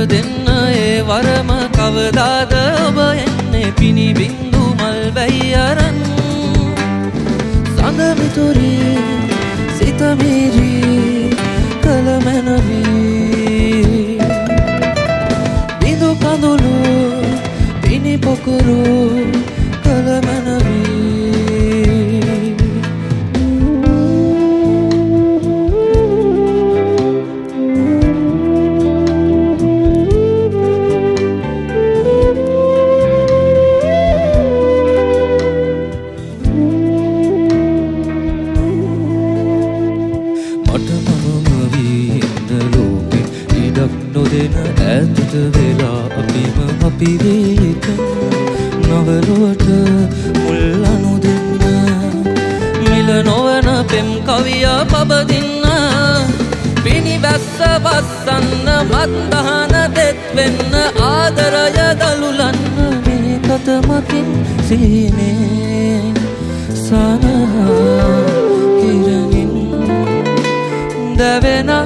දෙන්න ඒ වරම කවදාද ඔබ එන්නේ පිනි බින්දු මල් වැයි අරන් සඳ මිතුරේ සිත මිරී කල මැනවී බිඳු කඳුළු පිනි පොකුරු කල මැනවී ඈතට වෙලා අපිම අපි වේකන් නවලුවට මුල් අනු දෙන්න මිල නොවන පෙම් කවිය පබදින්න පිනිවැස්ස වස්සන්න මත්දහන දෙත් වෙන්න ආදරය දළුලන්න මේ කත මතින් සීනේ සනහා කිරණින් දැවෙනා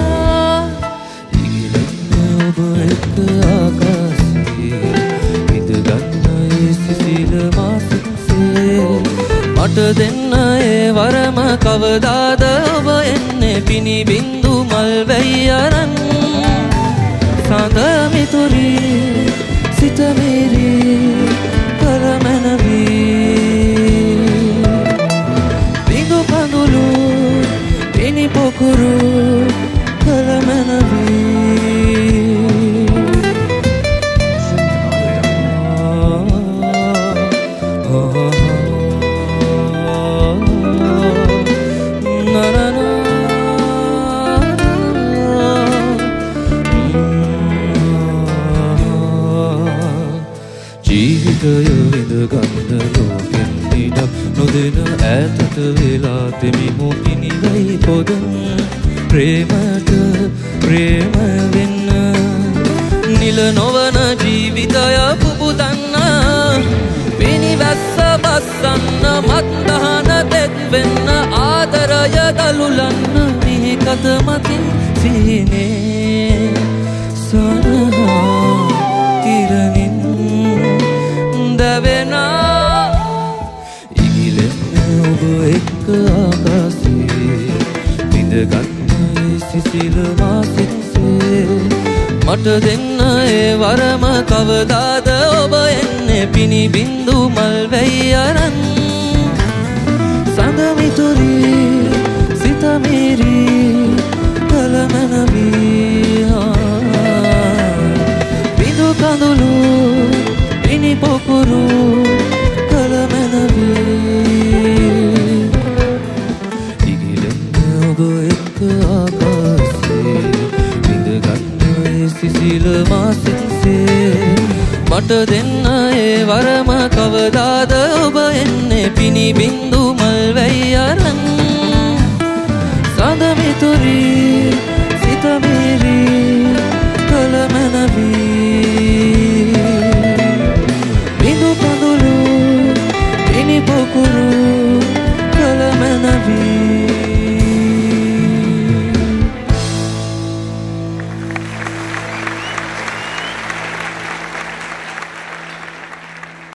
ඔබ එක්ක ආකාශයේ විඳගන්න සිසිල මාසින්සේ මට දෙන්න ඒ වරම කවදාද ඔබ එන්නේ පිනි බින්දු මල් වැයි අරන් සඳ මිතුරී සිත මිරී කල මැනවී බිඳු කඳුළු පිනි පොකුරු කල මැනවී ජීවිතය විඳගන්න ලෝකෙන් ඉඩක් නොදෙන ඈතට වෙලා තෙමිමු පිනිවයි පොදන් ප්‍රේමට ප්‍රේම වෙන්න නිල නොවන ජීවිතය පුබුදන්න පිනිවැස්ස බස්සන්න මත්දහන දෙත් වෙන්න ආදරය දළුලන්න මේ කත මතින් සීනේ සනහා කිරණින් දැවෙනා ඉගිලෙන්න ඔබ එක්ක ආකාශයේ විඳගන්න සිසිල මාසින්සේ මට දෙන්න ඒ වරම කවදාද ඔබ එන්නේ පිනි බින්දු මල් වැයි අරන් සඳ මිතුරී සිත මිරී කල මැනවී බිඳු කඳුළු පිනි පොකුරු කල මැනවී ඉගිලෙන්න ඔබ එක්ක ආකාශයේ විඳගන්න සිසිල මාසින්සේ මට දෙන්න ඒ වරම කවදාද ඔබ එන්නේ පිනි බින්දු මල් වැයි අරන් සඳ මිතුරී සිත මිරී කල මැනවී බිඳු කඳුළු පිනි පොකුරු කල මැනවී